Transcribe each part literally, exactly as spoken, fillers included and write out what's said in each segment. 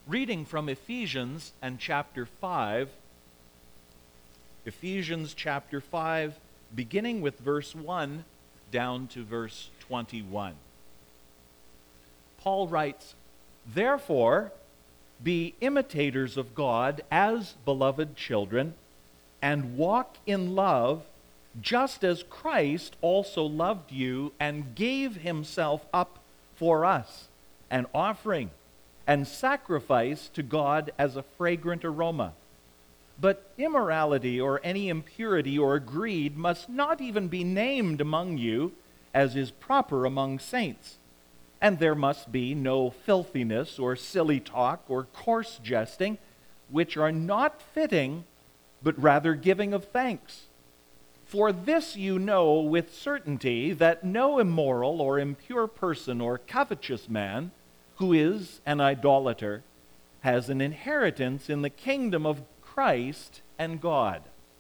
Reading from Ephesians and chapter five, Ephesians chapter five, beginning with verse one down to verse twenty-one. Paul writes, "Therefore, be imitators of God as beloved children, and walk in love, just as Christ also loved you and gave himself up for us, an offering and sacrifice to God as a fragrant aroma. But immorality or any impurity or greed must not even be named among you, as is proper among saints. And there must be no filthiness or silly talk or coarse jesting, which are not fitting, but rather giving of thanks. For this you know with certainty, that no immoral or impure person or covetous man, who is an idolater, has an inheritance in the kingdom of Christ and God.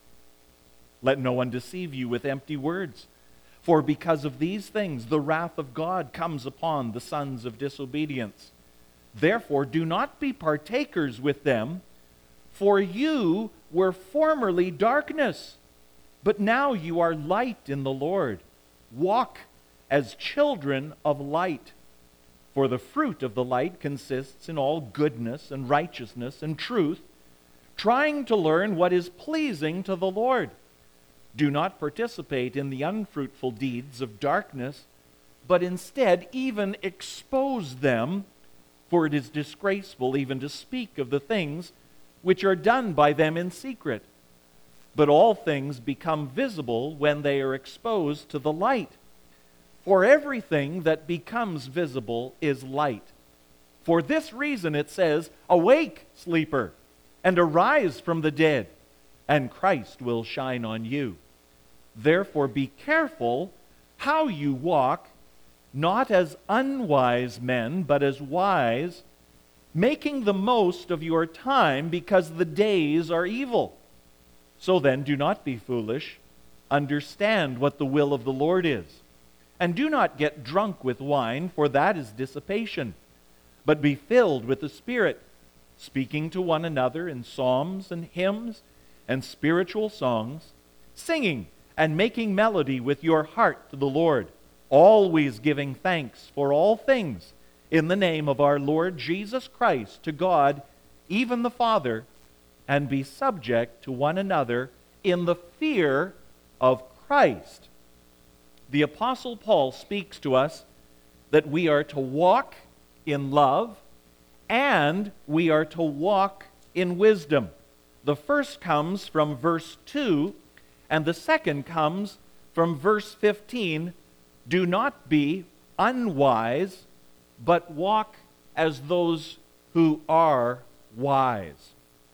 Let no one deceive you with empty words, for because of these things the wrath of God comes upon the sons of disobedience. Therefore do not be partakers with them, for you were formerly darkness, but now you are light in the Lord. Walk as children of light. For the fruit of the light consists in all goodness and righteousness and truth, trying to learn what is pleasing to the Lord. Do not participate in the unfruitful deeds of darkness, but instead even expose them, for it is disgraceful even to speak of the things which are done by them in secret. But all things become visible when they are exposed to the light. For everything that becomes visible is light. For this reason it says, 'Awake, sleeper, and arise from the dead, and Christ will shine on you.' Therefore be careful how you walk, not as unwise men, but as wise, making the most of your time, because the days are evil. So then do not be foolish. Understand what the will of the Lord is. And do not get drunk with wine, for that is dissipation, but be filled with the Spirit, speaking to one another in psalms and hymns and spiritual songs, singing and making melody with your heart to the Lord, always giving thanks for all things in the name of our Lord Jesus Christ to God, even the Father, and be subject to one another in the fear of Christ." The Apostle Paul speaks to us that we are to walk in love and we are to walk in wisdom. The first comes from verse two, and the second comes from verse fifteen. Do not be unwise, but walk as those who are wise.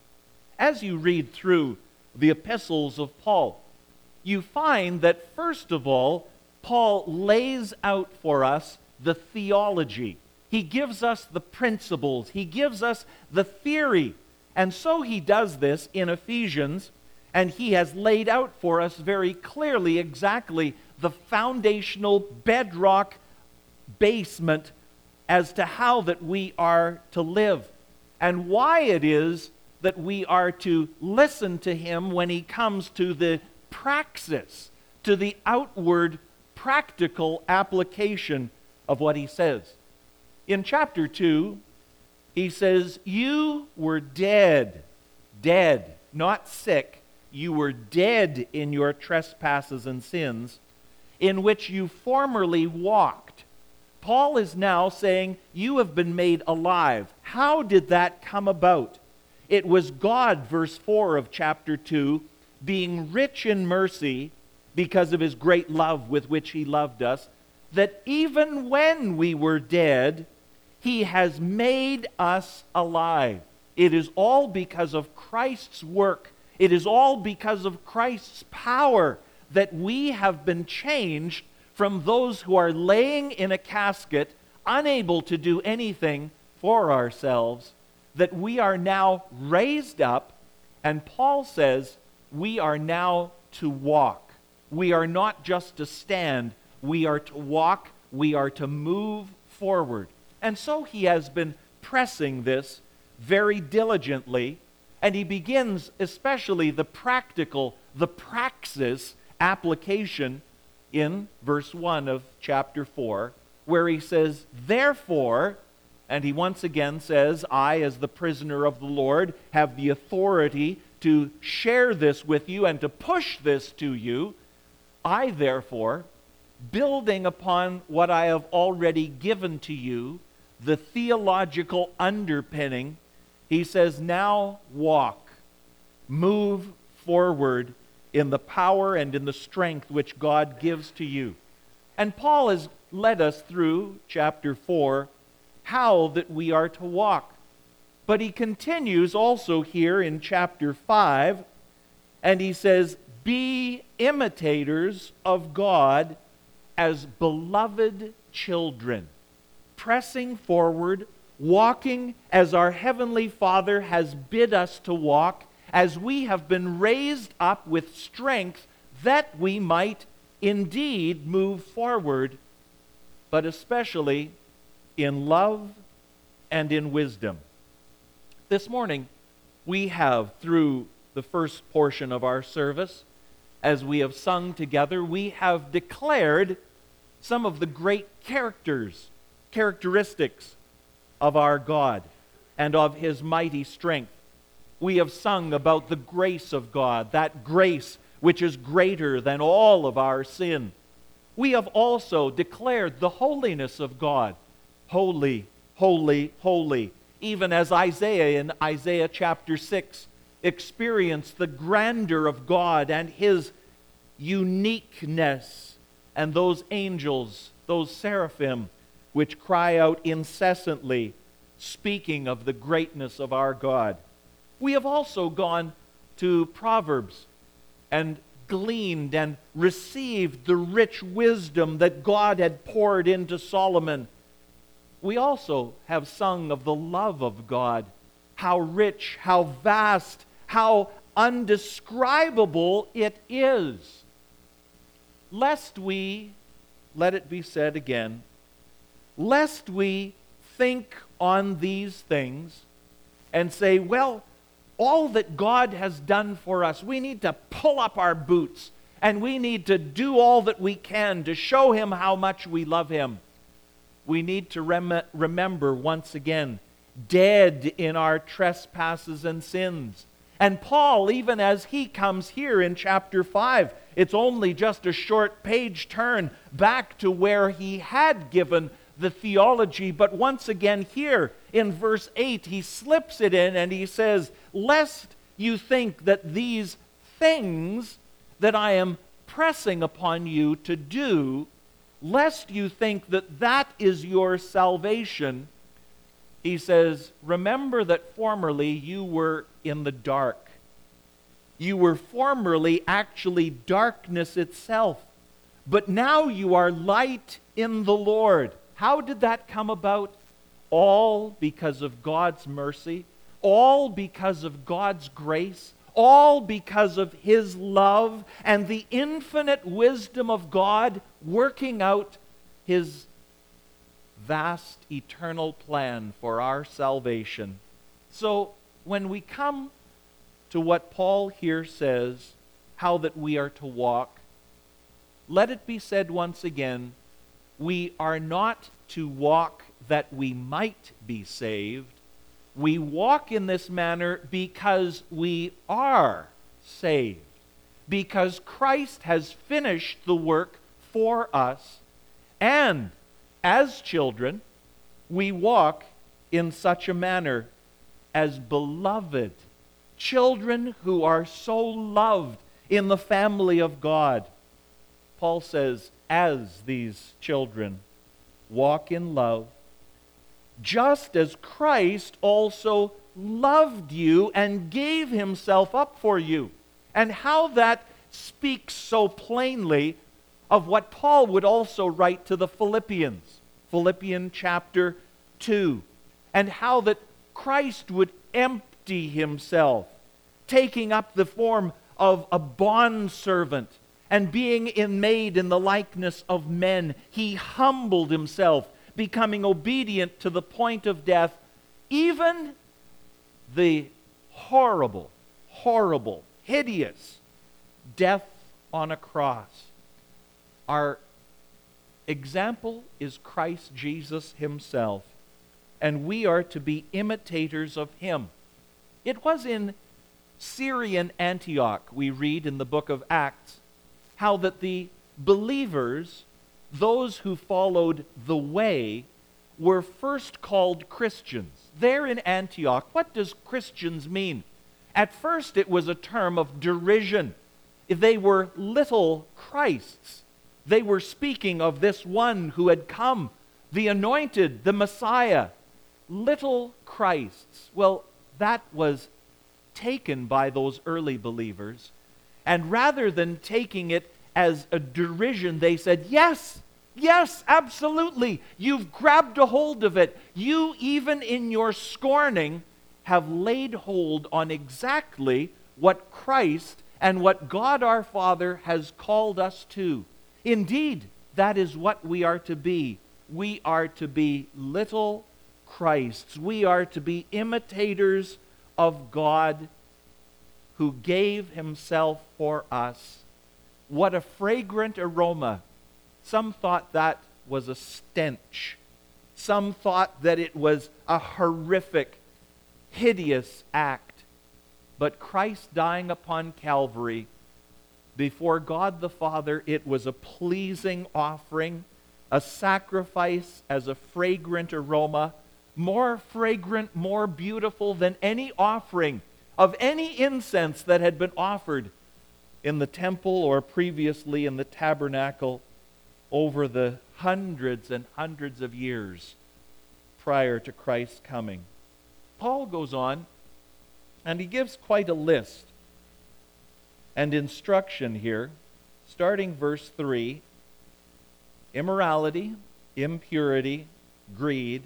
As you read through the epistles of Paul, you find that first of all, Paul lays out for us the theology. He gives us the principles. He gives us the theory. And so he does this in Ephesians, and he has laid out for us very clearly exactly the foundational bedrock basement as to how that we are to live and why it is that we are to listen to him when he comes to the praxis, to the outward practical application of what he says. In chapter two, he says, "You were dead, dead, not sick. You were dead in your trespasses and sins, in which you formerly walked." Paul is now saying, you have been made alive. How did that come about? It was God, verse four of chapter two, being rich in mercy, because of his great love with which he loved us, that even when we were dead, he has made us alive. It is all because of Christ's work. It is all because of Christ's power that we have been changed from those who are laying in a casket, unable to do anything for ourselves, that we are now raised up, and Paul says we are now to walk. We are not just to stand, we are to walk, we are to move forward. And so he has been pressing this very diligently, and he begins especially the practical, the praxis application in verse one of chapter four, where he says, therefore, and he once again says, I, as the prisoner of the Lord, have the authority to share this with you and to push this to you. I, therefore, building upon what I have already given to you, the theological underpinning, he says, now walk, move forward in the power and in the strength which God gives to you. And Paul has led us through chapter four, how that we are to walk. But he continues also here in chapter five, and he says, be imitators of God as beloved children, pressing forward, walking as our Heavenly Father has bid us to walk, as we have been raised up with strength that we might indeed move forward, but especially in love and in wisdom. This morning, we have, through the first portion of our service, as we have sung together, we have declared some of the great characters, characteristics of our God and of His mighty strength. We have sung about the grace of God, that grace which is greater than all of our sin. We have also declared the holiness of God. Holy, holy, holy. Even as Isaiah in Isaiah chapter six experienced the grandeur of God and His uniqueness, and those angels, those seraphim, which cry out incessantly, speaking of the greatness of our God. We have also gone to Proverbs and gleaned and received the rich wisdom that God had poured into Solomon. We also have sung of the love of God, how rich, how vast, how undescribable it is. Lest we, let it be said again, lest we think on these things and say, well, all that God has done for us, we need to pull up our boots and we need to do all that we can to show Him how much we love Him. We need to rem- remember once again, dead in our trespasses and sins. And Paul, even as he comes here in chapter five, it's only just a short page turn back to where he had given the theology, but once again here in verse eight, he slips it in and he says, lest you think that these things that I am pressing upon you to do, lest you think that that is your salvation, he says, remember that formerly you were in the dark. You were formerly actually darkness itself, but now you are light in the Lord. How did that come about? All because of God's mercy, all because of God's grace, all because of His love and the infinite wisdom of God working out His vast eternal plan for our salvation. So when we come to what Paul here says, how that we are to walk, let it be said once again, we are not to walk that we might be saved. We walk in this manner because we are saved, because Christ has finished the work for us, and as children, we walk in such a manner as beloved children who are so loved in the family of God. Paul says, as these children walk in love, just as Christ also loved you and gave Himself up for you. And how that speaks so plainly of what Paul would also write to the Philippians, Philippians chapter two, and how that Christ would empty Himself, taking up the form of a bondservant, and being in made in the likeness of men, He humbled Himself, becoming obedient to the point of death, even the horrible, horrible, hideous death on a cross. Our example is Christ Jesus himself, and we are to be imitators of him. It was in Syrian Antioch, we read in the book of Acts, how that the believers, those who followed the way, were first called Christians. There in Antioch, what does Christians mean? At first it was a term of derision. They were little Christs. They were speaking of this one who had come, the anointed, the Messiah. Little Christs. Well, that was taken by those early believers. And rather than taking it as a derision, they said, yes, yes, absolutely. You've grabbed a hold of it. You, even in your scorning, have laid hold on exactly what Christ and what God our Father has called us to. Indeed, that is what we are to be. We are to be little Christs. We are to be imitators of God who gave himself for us. What a fragrant aroma. Some thought that was a stench. Some thought that it was a horrific, hideous act. But Christ dying upon Calvary, before God the Father, it was a pleasing offering, a sacrifice as a fragrant aroma, more fragrant, more beautiful than any offering of any incense that had been offered in the temple or previously in the tabernacle over the hundreds and hundreds of years prior to Christ's coming. Paul goes on, and he gives quite a list and instruction here, starting verse three, immorality, impurity, greed.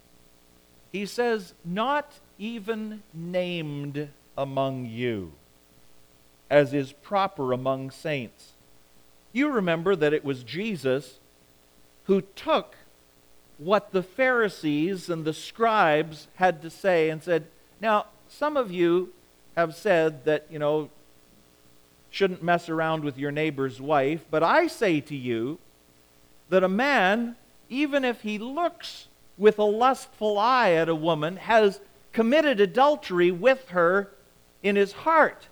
He says, not even named among you, as is proper among saints. You remember that it was Jesus who took what the Pharisees and the scribes had to say and said, now, some of you have said that, you know, shouldn't mess around with your neighbor's wife, but I say to you that a man, even if he looks with a lustful eye at a woman, has committed adultery with her in his heart.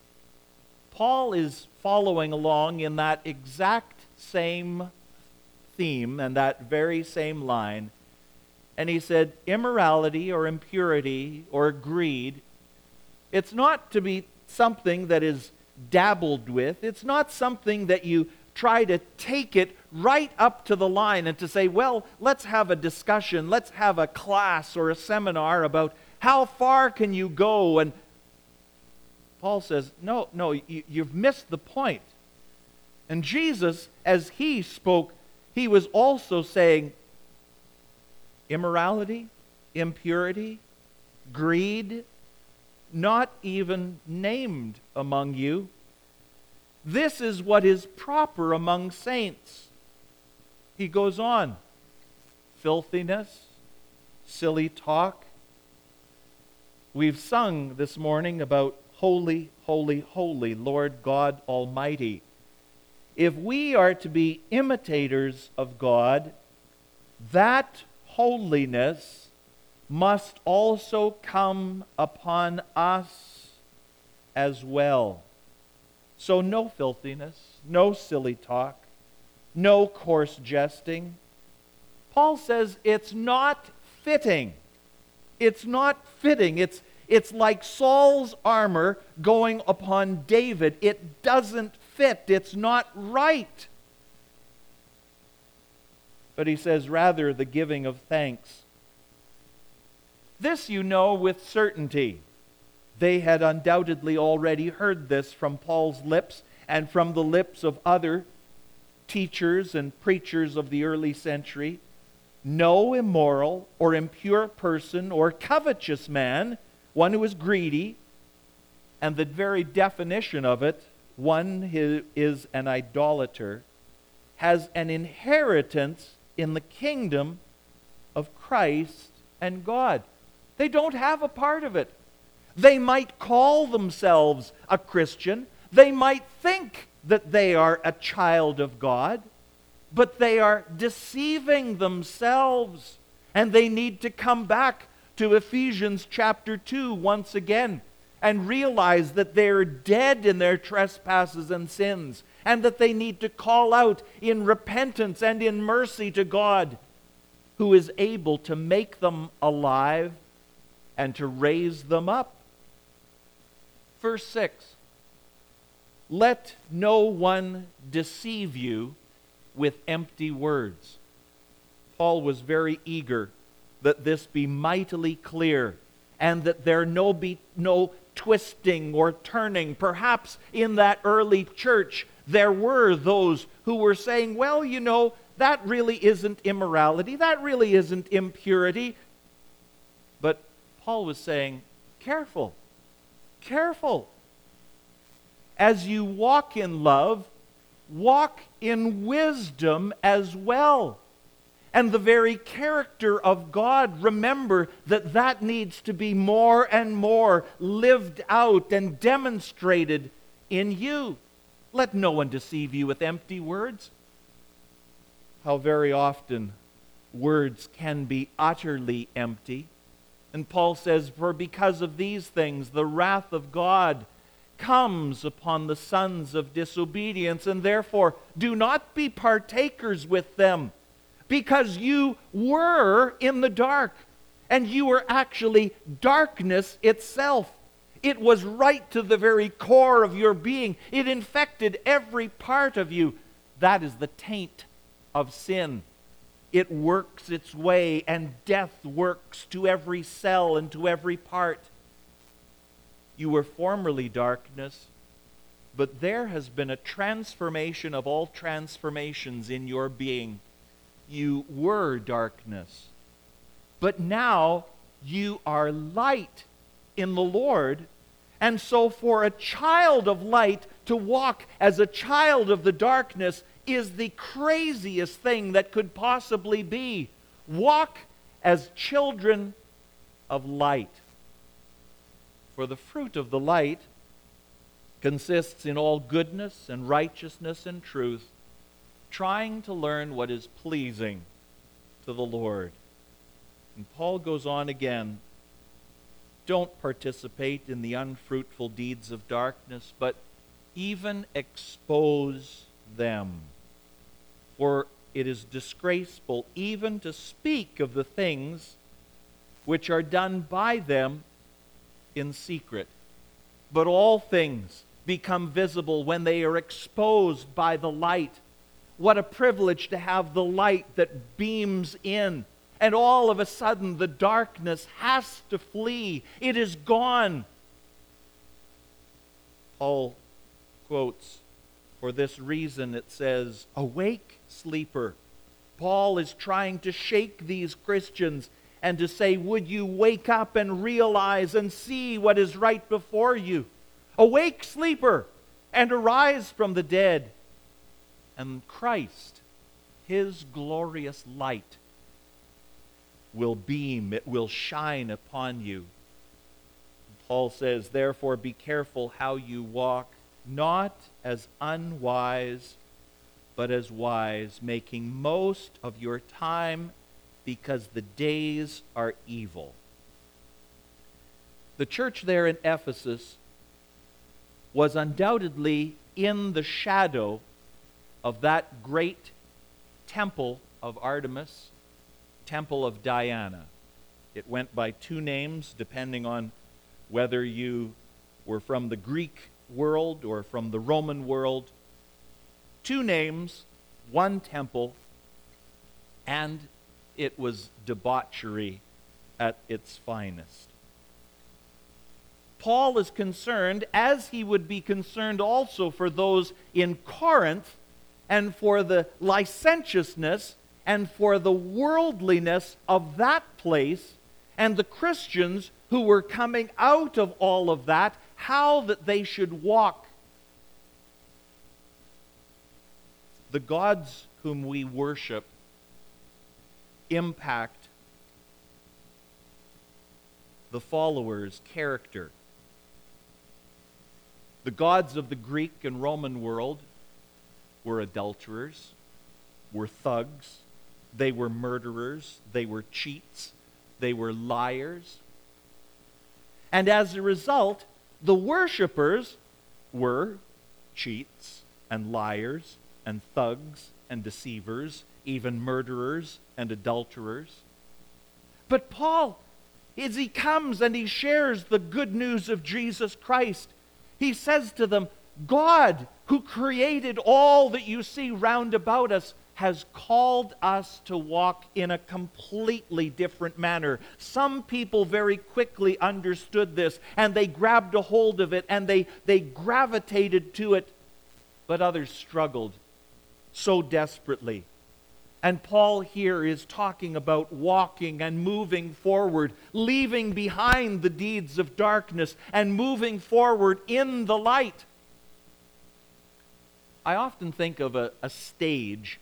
Paul is following along in that exact same theme and that very same line. And he said, immorality or impurity or greed, it's not to be something that is dabbled with. It's not something that you try to take it right up to the line and to say, well, let's have a discussion, let's have a class or a seminar about how far can you go. And Paul says, no, no, you, you've missed the point. And Jesus, as he spoke, he was also saying, immorality, impurity, greed, not even named among you. This is what is proper among saints. He goes on. Filthiness, silly talk. We've sung this morning about holy, holy, holy, Lord God Almighty. If we are to be imitators of God, that holiness must also come upon us as well. So no filthiness, no silly talk, no coarse jesting. Paul says it's not fitting. It's not fitting. It's, it's like Saul's armor going upon David. It doesn't fit. It's not right. But he says, rather, the giving of thanks. This you know with certainty. They had undoubtedly already heard this from Paul's lips and from the lips of other teachers and preachers of the early century. No immoral or impure person or covetous man, one who is greedy, and the very definition of it, one who is an idolater, has an inheritance in the kingdom of Christ and God. They don't have a part of it. They might call themselves a Christian. They might think that they are a child of God, but they are deceiving themselves. And they need to come back to Ephesians chapter two once again and realize that they're dead in their trespasses and sins, and that they need to call out in repentance and in mercy to God, who is able to make them alive and to raise them up. Verse six, let no one deceive you with empty words. Paul was very eager that this be mightily clear, and that there no be no twisting or turning. Perhaps in that early church there were those who were saying, well, you know, that really isn't immorality, that really isn't impurity. But Paul was saying, careful, careful. As you walk in love, walk in wisdom as well. And the very character of God, remember that that needs to be more and more lived out and demonstrated in you. Let no one deceive you with empty words. How very often words can be utterly empty. And Paul says, for because of these things, the wrath of God comes upon the sons of disobedience, and therefore do not be partakers with them, because you were in the dark, and you were actually darkness itself. It was right to the very core of your being. It infected every part of you. That is the taint of sin. It works its way, and death works to every cell and to every part. You were formerly darkness, but there has been a transformation of all transformations in your being. You were darkness, but now you are light in the Lord. And so for a child of light to walk as a child of the darkness is the craziest thing that could possibly be. Walk as children of light. For the fruit of the light consists in all goodness and righteousness and truth, trying to learn what is pleasing to the Lord. And Paul goes on again, don't participate in the unfruitful deeds of darkness, but even expose them. For it is disgraceful even to speak of the things which are done by them in secret. But all things become visible when they are exposed by the light. What a privilege to have the light that beams in, and all of a sudden the darkness has to flee. It is gone. Paul quotes, for this reason it says, awake, sleeper. Paul is trying to shake these Christians and to say, would you wake up and realize and see what is right before you? Awake, sleeper, and arise from the dead. And Christ, His glorious light, will beam, it will shine upon you. Paul says, therefore be careful how you walk, not as unwise, but as wise, making most of your time, because the days are evil. The church there in Ephesus was undoubtedly in the shadow of that great temple of Artemis, temple of Diana. It went by two names depending on whether you were from the Greek world or from the Roman world. Two names, one temple, and it was debauchery at its finest. Paul is concerned, as he would be concerned also for those in Corinth, and for the licentiousness and for the worldliness of that place, and the Christians who were coming out of all of that, how that they should walk. The gods whom we worship impact the followers' character The gods of the Greek and Roman world were adulterers, were thugs, they were murderers, they were cheats, they were liars. And as a result, the worshipers were cheats and liars and thugs and deceivers, even murderers and adulterers. But Paul, as he comes and he shares the good news of Jesus Christ, he says to them, God, who created all that you see round about us, has called us to walk in a completely different manner. Some people very quickly understood this, and they grabbed a hold of it, and they, they gravitated to it, but others struggled so desperately. And Paul here is talking about walking and moving forward, leaving behind the deeds of darkness and moving forward in the light. I often think of a, a stage,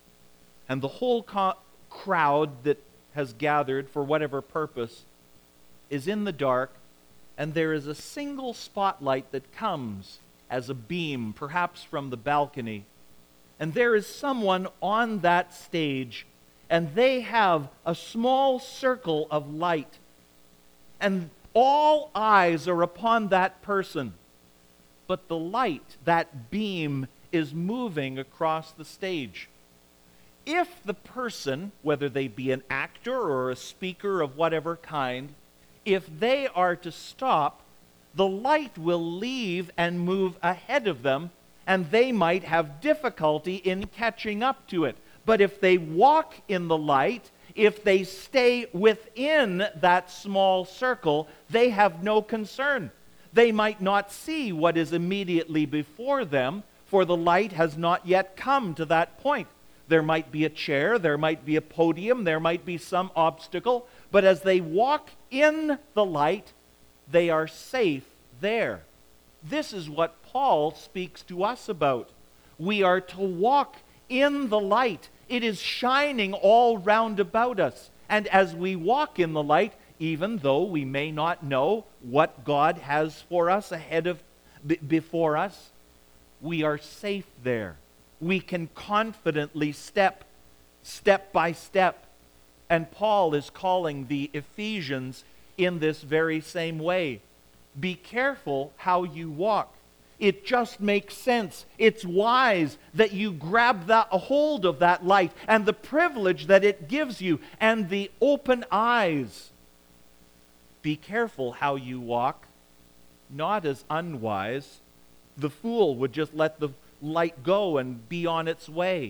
and the whole co- crowd that has gathered for whatever purpose is in the dark, and there is a single spotlight that comes as a beam, perhaps from the balcony. And there is someone on that stage, and they have a small circle of light, and all eyes are upon that person. But the light, that beam, is moving across the stage. If the person, whether they be an actor or a speaker of whatever kind, if they are to stop, the light will leave and move ahead of them, and they might have difficulty in catching up to it. But if they walk in the light, if they stay within that small circle, they have no concern. They might not see what is immediately before them, for the light has not yet come to that point. There might be a chair, there might be a podium, there might be some obstacle, but as they walk in the light, they are safe there. This is what Paul speaks to us about. We are to walk in the light. It is shining all round about us. And as we walk in the light, even though we may not know what God has for us ahead of, b- before us, we are safe there. We can confidently step, step by step. And Paul is calling the Ephesians in this very same way. Be careful how you walk. It just makes sense. It's wise that you grab that, a hold of that light and the privilege that it gives you and the open eyes. Be careful how you walk, not as unwise. The fool would just let the light go and be on its way.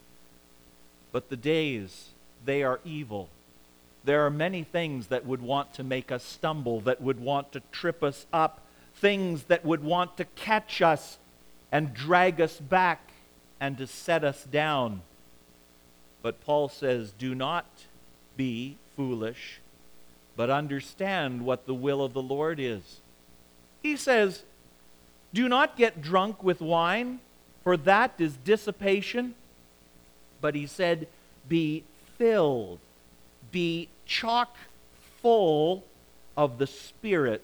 But the days, they are evil. There are many things that would want to make us stumble, that would want to trip us up, things that would want to catch us and drag us back and to set us down. But Paul says, do not be foolish, but understand what the will of the Lord is. He says, do not get drunk with wine, for that is dissipation. But he said, be filled, be chock full of the Spirit,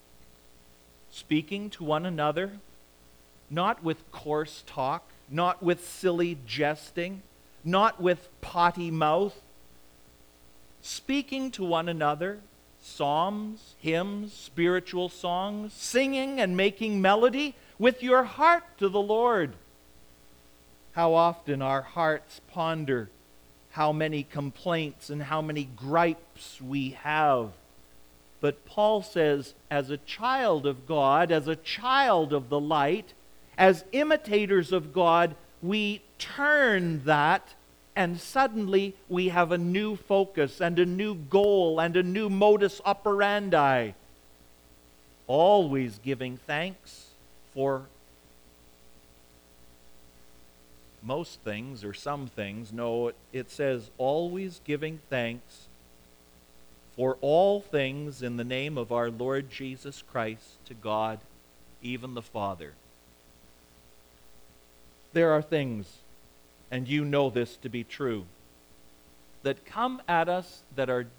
speaking to one another, not with coarse talk, not with silly jesting, not with potty mouth, speaking to one another, psalms, hymns, spiritual songs, singing and making melody with your heart to the Lord. How often our hearts ponder how many complaints and how many gripes we have. But Paul says, as a child of God, as a child of the light, as imitators of God, we turn that, and suddenly we have a new focus and a new goal and a new modus operandi. Always giving thanks for most things or some things. No, it says always giving thanks for all things in the name of our Lord Jesus Christ to God, even the Father. There are things, and you know this to be true, that come at us that are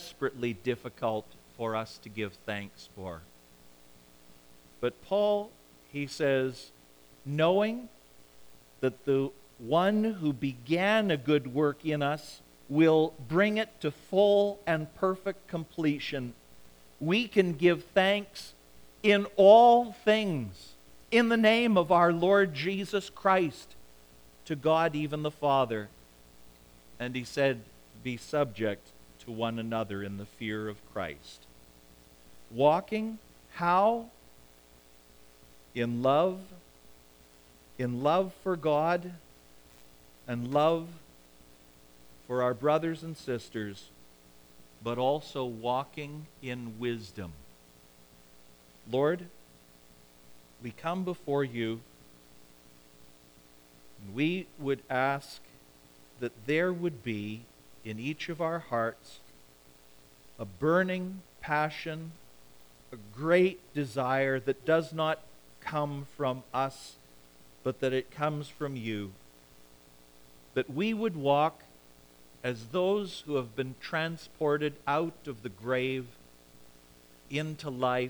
desperately difficult for us to give thanks for. But Paul he says, knowing that the one who began a good work in us will bring it to full and perfect completion, we can give thanks in all things in the name of our Lord Jesus Christ to God even the Father. And he said, be subject to one another in the fear of Christ. Walking, how? In love, in love for God and love for our brothers and sisters, but also walking in wisdom. Lord, we come before you, and we would ask that there would be in each of our hearts a burning passion, a great desire that does not come from us, but that it comes from you. That we would walk as those who have been transported out of the grave into life.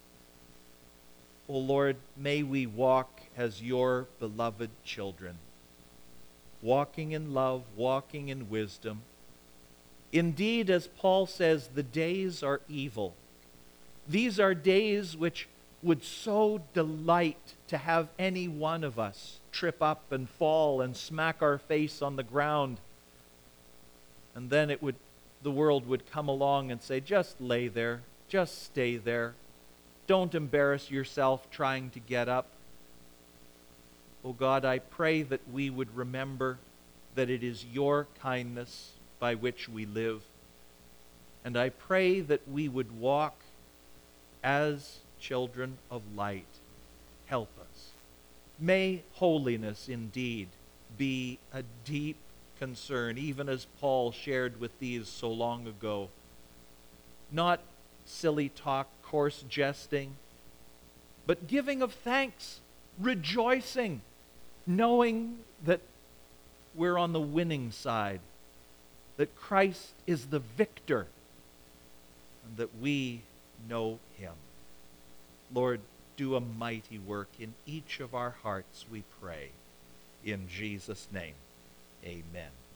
O Lord, may we walk as your beloved children, walking in love, walking in wisdom. Indeed, as Paul says, the days are evil. These are days which would so delight to have any one of us trip up and fall and smack our face on the ground. And then it would, the world would come along and say, just lay there, just stay there. Don't embarrass yourself trying to get up. Oh God, I pray that we would remember that it is your kindness by which we live. And I pray that we would walk as children of light. Help us. May holiness indeed be a deep concern, even as Paul shared with these so long ago. Not silly talk, coarse jesting, but giving of thanks, rejoicing, knowing that we're on the winning side, that Christ is the victor, and that we know him. Lord, do a mighty work in each of our hearts, we pray. In Jesus' name, amen.